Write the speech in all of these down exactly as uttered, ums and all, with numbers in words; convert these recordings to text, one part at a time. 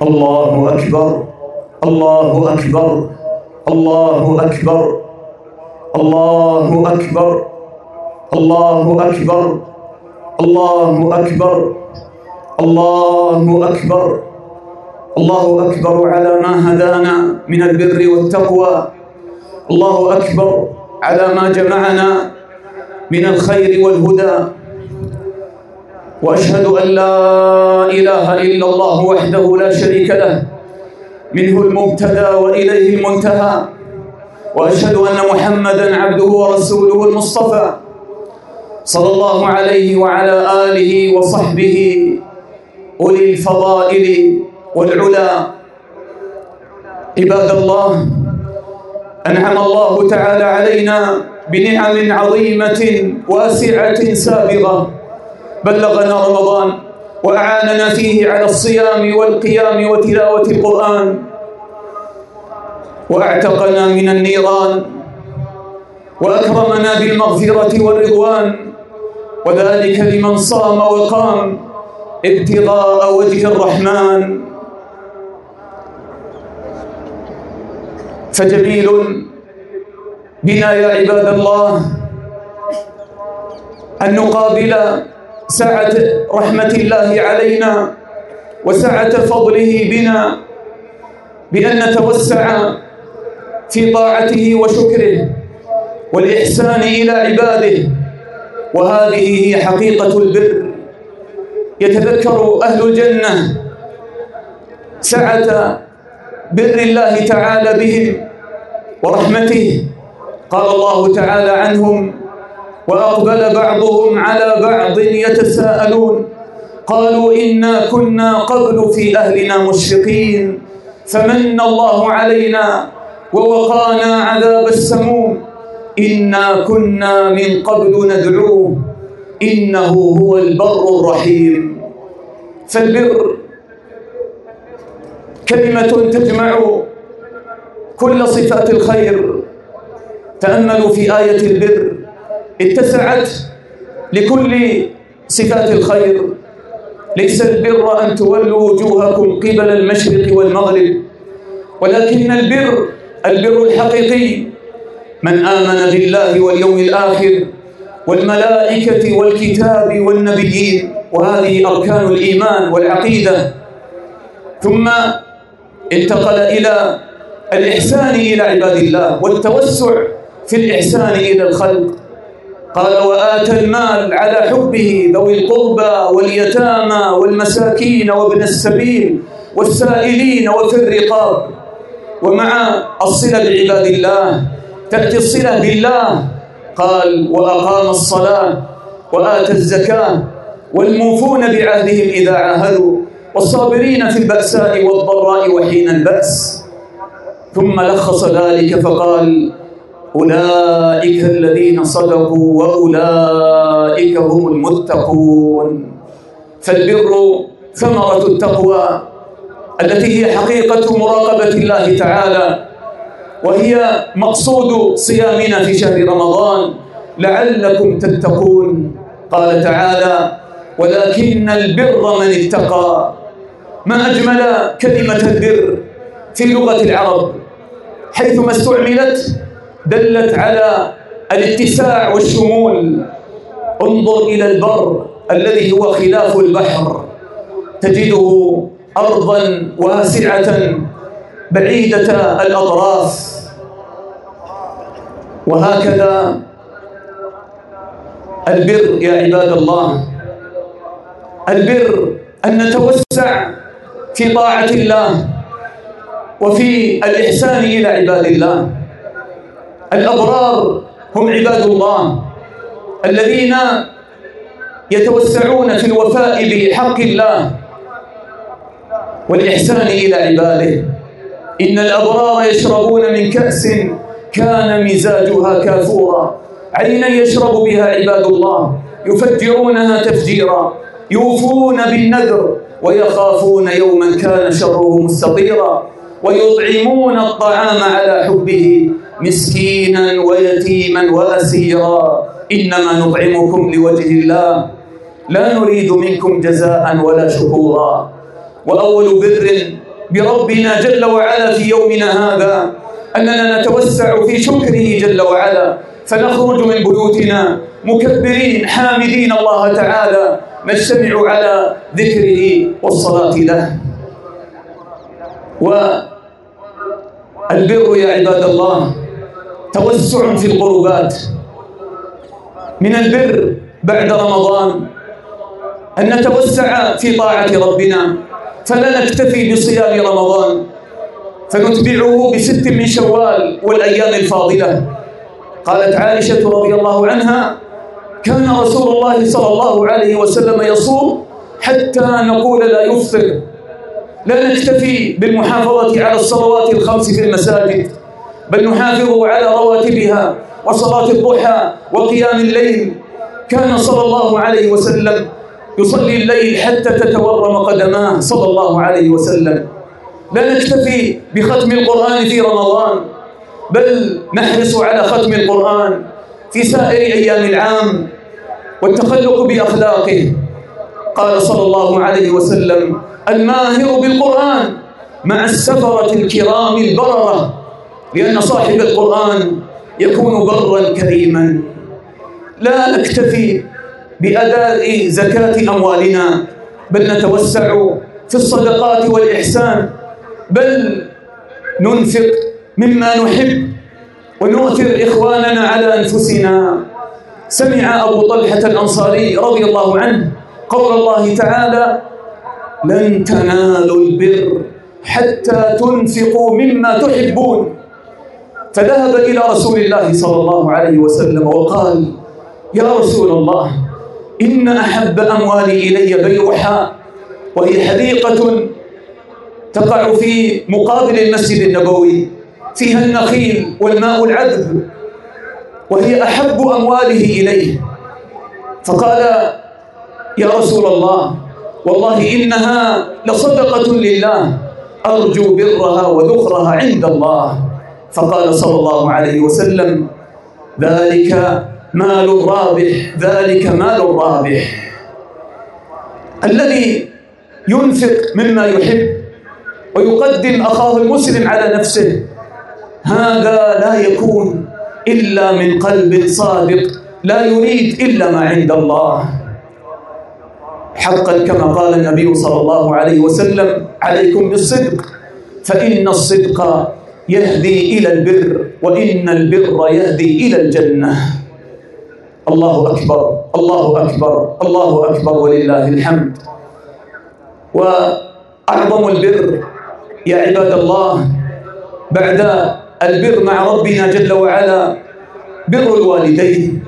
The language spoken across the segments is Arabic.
الله أكبر الله أكبر الله أكبر الله أكبر الله أكبر الله أكبر الله أكبر الله أكبر على ما هدانا من البر والتقوى. الله أكبر على ما جمعنا من الخير والهدى. وأشهد أن لا إله إلا الله وحده لا شريك له، منه المبتدى وإليه المنتهى. وأشهد أن محمدًا عبده ورسوله المصطفى، صلى الله عليه وعلى آله وصحبه أولي الفضائل والعلا. عباد الله، أنعم الله تعالى علينا بنعم عظيمة واسعة سابغة. بلغنا رمضان وأعاننا فيه على الصيام والقيام وتلاوة القرآن، وأعتقنا من النيران، وأكرمنا بالمغفرة والرضوان، وذلك لمن صام وقام ابتغاء وجه الرحمن. فجميل بنا يا عباد الله أن نقابل سعة رحمة الله علينا وسعة فضله بنا بأن نتوسع في طاعته وشكره والإحسان إلى عباده. وهذه هي حقيقة البر. يتذكر أهل الجنة سعة بر الله تعالى بهم ورحمته. قال الله تعالى عنهم: وأقبل بعضهم على بعض يتساءلون قالوا إنا كنا قبل في أهلنا مشفقين فمن الله علينا ووقانا عذاب السموم إنا كنا من قبل ندعوه إنه هو البر الرحيم. فالبر كلمة تجمع كل صفات الخير. تأملوا في آية البر، اتسعت لكل صفات الخير. ليس البر أن تولوا وجوهكم قبل المشرق والمغرب، ولكن البر البر الحقيقي من آمن بالله واليوم الآخر والملائكة والكتاب والنبيين، وهذه أركان الإيمان والعقيدة. ثم انتقل إلى الإحسان إلى عباد الله والتوسع في الإحسان إلى الخلق. قال: وآتى المال على حبه ذوي القربى واليتامى والمساكين وابن السبيل والسائلين وفي الرقاب. ومع الصلة بعباد الله تأتي الصلة بالله. قال: وأقام الصلاة وآتى الزكاة والموفون بعهدهم إذا عاهدوا والصابرين في البأساء والضراء وحين البأس. ثم لخص ذلك فقال: أولئك الذين صدقوا وأولئك هم المتقون. فالبر ثمرة التقوى التي هي حقيقة مراقبة الله تعالى، وهي مقصود صيامنا في شهر رمضان لعلكم تتقون. قال تعالى: ولكن البر من اتقى. ما أجمل كلمة البر في لغة العرب، حيثما استعملت دلت على الاتساع والشمول. انظر إلى البر الذي هو خلاف البحر، تجده أرضا واسعة بعيدة الأطراف. وهكذا البر يا عباد الله، البر أن نتوسع في طاعة الله وفي الإحسان إلى عباد الله. الأبرار هم عباد الله الذين يتوسعون في الوفاء بحق الله والإحسان إلى عباده. إن الأبرار يشربون من كأس كان مزاجها كافورا، عينا يشرب بها عباد الله يفجرونها تفجيرا، يوفون بالنذر ويخافون يوما كان شره مستطيرا، ويطعمون الطعام على حبه مسكينا ويتيما وأسيرا، إنما نطعمكم لوجه الله لا نريد منكم جزاء ولا شكورا. وأول بر بربنا جل وعلا في يومنا هذا أننا نتوسع في شكره جل وعلا، فنخرج من بيوتنا مكبرين حامدين الله تعالى، نجتمع على ذكره والصلاة له. والبر يا عباد الله توسع في القربات. من البر بعد رمضان أن نتوسع في طاعة ربنا، فلا نكتفي بصيام رمضان، فنتبعه بست من شوال والأيام الفاضلة. قالت عائشة رضي الله عنها: كان رسول الله صلى الله عليه وسلم يصوم حتى نقول لا يفطر. لا نكتفي بالمحافظة على الصلوات الخمس في المساجد، بل نحافظ على رواتبها وصلاة الضحى وقيام الليل. كان صلى الله عليه وسلم يصلي الليل حتى تتورم قدماه صلى الله عليه وسلم. لا نكتفي بختم القرآن في رمضان، بل نحرص على ختم القرآن في سائر أيام العام والتخلق بأخلاقه. قال صلى الله عليه وسلم: الماهر بالقرآن مع السفرة الكرام البررة، لأن صاحب القرآن يكون برا كريما. لا نكتفي بأداء زكاة أموالنا، بل نتوسع في الصدقات والإحسان، بل ننفق مما نحب ونؤثر إخواننا على أنفسنا. سمع أبو طلحة الأنصاري رضي الله عنه قول الله تعالى: لن تنالوا البر حتى تنفقوا مما تحبون. فذهب إلى رسول الله صلى الله عليه وسلم وقال: يا رسول الله، إن أحب أموالي إلي بيرحاء، وهي حديقة تقع في مقابل المسجد النبوي، فيها النخيل والماء العذب، وهي أحب أمواله إليه. فقال: يا رسول الله، والله إنها لصدقة لله، أرجو برها وذخرها عند الله. فقال صلى الله عليه وسلم: ذلك مال رابح، ذلك مال رابح. الذي ينفق مما يحب ويقدم أخاه المسلم على نفسه، هذا لا يكون إلا من قلب صادق لا يريد إلا ما عند الله. حقا كما قال النبي صلى الله عليه وسلم: عليكم بالصدق، فإن الصدق يهدي إلى البر، وإن البر يهدي إلى الجنة. الله أكبر، الله أكبر، الله أكبر، ولله الحمد. وأعظم البر يا عباد الله بعد البر مع ربنا جل وعلا بر الوالدين.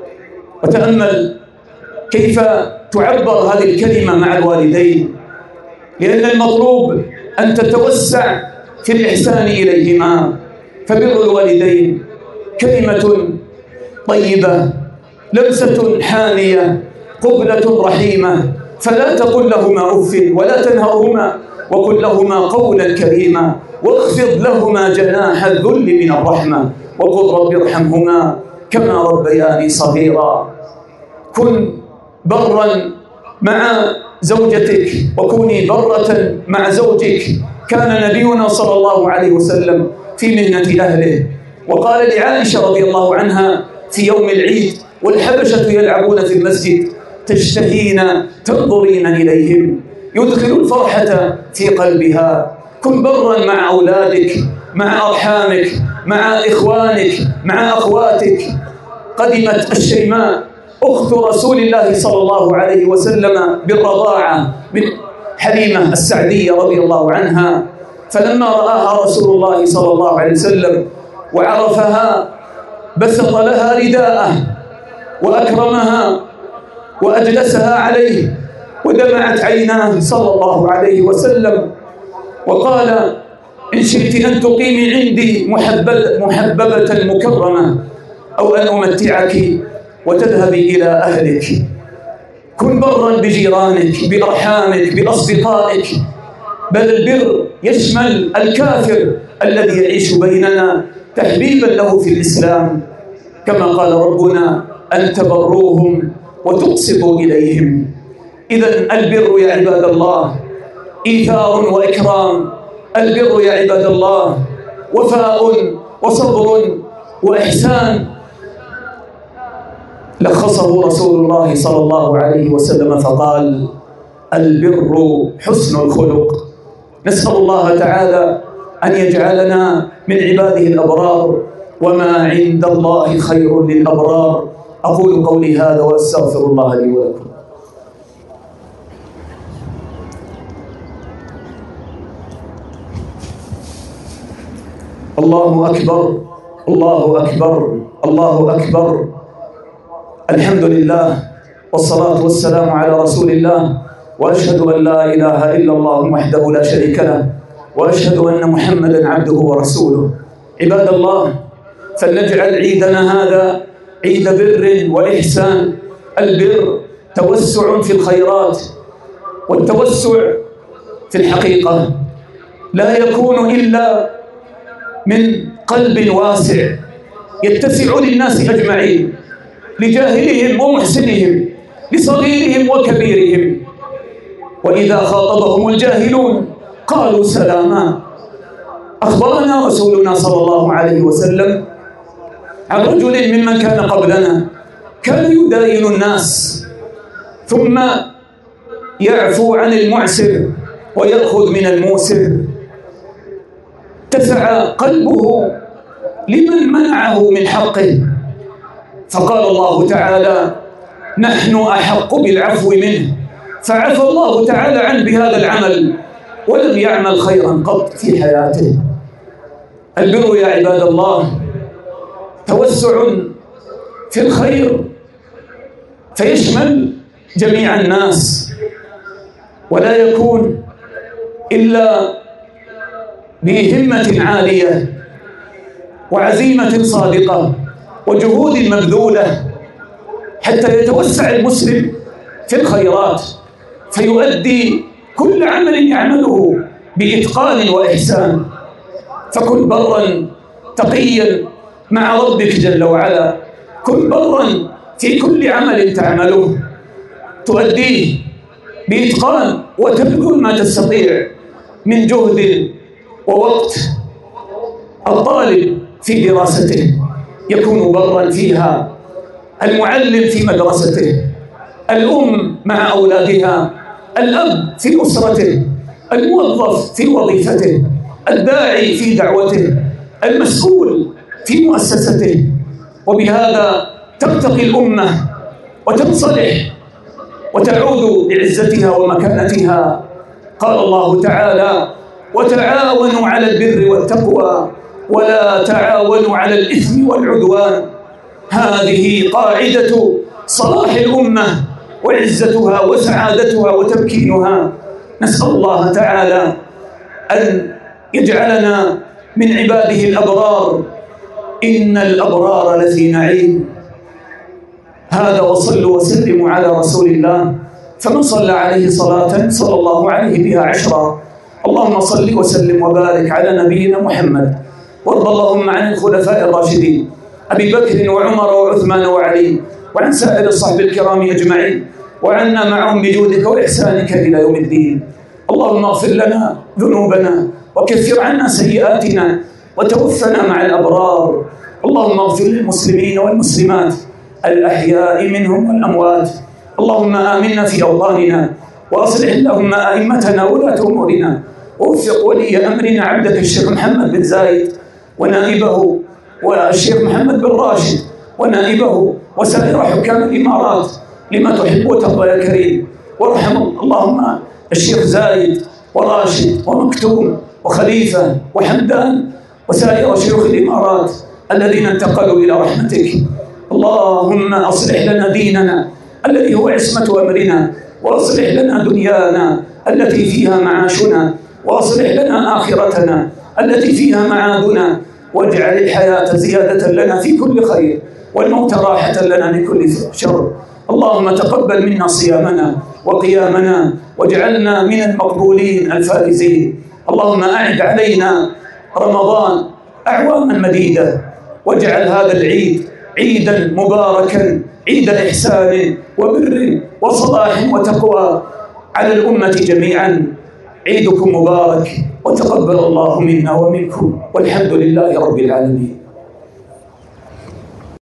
وتأمل كيف تعبر هذه الكلمة مع الوالدين، لأن المطلوب أن تتوسع في الإحسان إليهما. فبر الوالدين كلمة طيبة، لمسة حانية، قبلة رحيمة. فلا تقل لهما أف ولا تنهرهما، وقل لهما قولا كريما، واخفض لهما جناح الذل من الرحمة، وقل رب ارحمهما كما ربياني صغيرا. كن برا مع زوجتك، وكوني برة مع زوجك. كان نبينا صلى الله عليه وسلم في مهنة أهله، وقال لعائشة رضي الله عنها في يوم العيد والحبشة يلعبون في المسجد: تشتهين تنظرين إليهم، يدخل الفرحة في قلبها. كن برا مع أولادك، مع أرحامك، مع إخوانك، مع أخواتك. قدمت الشيماء أخت رسول الله صلى الله عليه وسلم بالرضاعة من حليمة السعدية رضي الله عنها، فلما رآها رسول الله صلى الله عليه وسلم وعرفها بسط لها رداءه وأكرمها وأجلسها عليه، ودمعت عيناه صلى الله عليه وسلم، وقال: إن شئت أن تقيمي عندي محببة مكرمة، أو أن أمتعك وتذهبي إلى أهلك. كن برا بجيرانك، بأرحامك، بأصدقائك. بل البر يشمل الكافر الذي يعيش بيننا تحبيبا له في الإسلام، كما قال ربنا: أن تبروهم وتقسطوا إليهم. إذن البر يا عباد الله إيثار وإكرام البر يا عباد الله وفاء وصبر وإحسان، لخصه رسول الله صلى الله عليه وسلم فقال: البر حسن الخلق. نسأل الله تعالى أن يجعلنا من عباده الأبرار، وما عند الله خير للأبرار. أقول قولي هذا وأستغفر الله لي ولكم. الله أكبر، الله أكبر، الله أكبر. الحمد لله والصلاة والسلام على رسول الله، وأشهد أن لا إله إلا الله وحده لا شريك له، وأشهد أن محمدًا عبده ورسوله. عباد الله، فلنجعل عيدنا هذا عيد بر وإحسان. البر توسع في الخيرات، والتوسع في الحقيقة لا يكون إلا من قلب واسع يتسع للناس أجمعين، لجاهلهم ومحسنهم، لصغيرهم وكبيرهم. وإذا خاطبهم الجاهلون قالوا سلاما. أخبرنا رسولنا صلى الله عليه وسلم عن رجل ممن كان قبلنا كان يداين الناس ثم يعفو عن المعسر ويأخذ من الموسر. اتسع قلبه لمن منعه من حقه، فقال الله تعالى: نحن أحق بالعفو منه، فعفى الله تعالى عنه بهذا العمل ولم يعمل خيرا قط في حياته. البر يا عباد الله توسع في الخير فيشمل جميع الناس، ولا يكون إلا بهمة عالية وعزيمة صادقة وجهود مبذولة حتى يتوسع المسلم في الخيرات فيؤدي كل عمل يعمله بإتقان وإحسان. فكن برا تقيا مع ربك جل وعلا، كن برا في كل عمل تعمله تؤديه بإتقان وتبذل ما تستطيع من جهد ووقت. الطالب في دراسته يكون برا فيها، المعلم في مدرسته، الأم مع أولادها، الأب في أسرته، الموظف في وظيفته، الداعي في دعوته، المسؤول في مؤسسته. وبهذا ترتقي الأمة وتنصلح وتعود بعزتها ومكانتها. قال الله تعالى: وتعاونوا على البر والتقوى ولا تعاونوا على الإثم والعدوان. هذه قاعدة صلاح الأمة وعزتها وسعادتها وتمكينها. نسأل الله تعالى أن يجعلنا من عباده الأبرار. إن الأبرار لفي نعيم. هذا وصلوا وسلموا على رسول الله، فمن صلى عليه صلاة صلى الله عليه بها عشرا. اللهم صل وسلم وبارك على نبينا محمد، وارض اللهم عن الخلفاء الراشدين أبي بكر وعمر وعثمان وعلي، وعن سائر الصحب الكرام أجمعين، وعنا معهم بجودك وإحسانك إلى يوم الدين. اللهم اغفر لنا ذنوبنا وكفر عنا سيئاتنا وتوفنا مع الأبرار. اللهم اغفر للمسلمين والمسلمات الأحياء منهم والأموات. اللهم آمنا في أوطاننا، وأصلح اللهم أئمتنا ولاة أمورنا، ووفق ولي أمرنا عبدك الشيخ محمد بن زايد ونائبه، والشيخ محمد بن راشد ونائبه، وسائر حكام الإمارات لما تحب وترضى يا كريم. وارحم اللهم الشيخ زايد وراشد ومكتوم وخليفة وحمدان وسائر شيوخ الإمارات الذين انتقلوا إلى رحمتك. اللهم أصلح لنا ديننا الذي هو عصمة أمرنا، وأصلح لنا دنيانا التي فيها معاشنا، وأصلح لنا آخرتنا التي فيها معادنا، واجعل الحياة زيادة لنا في كل خير، والموت راحة لنا من كل شر. اللهم تقبل منا صيامنا وقيامنا، واجعلنا من المقبولين الفائزين. اللهم أعد علينا رمضان أعواما مديدة، واجعل هذا العيد عيدا مباركا، عيد إحسان وبر وصلاح وتقوى على الأمة جميعا. عيدكم مبارك، وتقبل الله منا ومنكم، والحمد لله رب العالمين.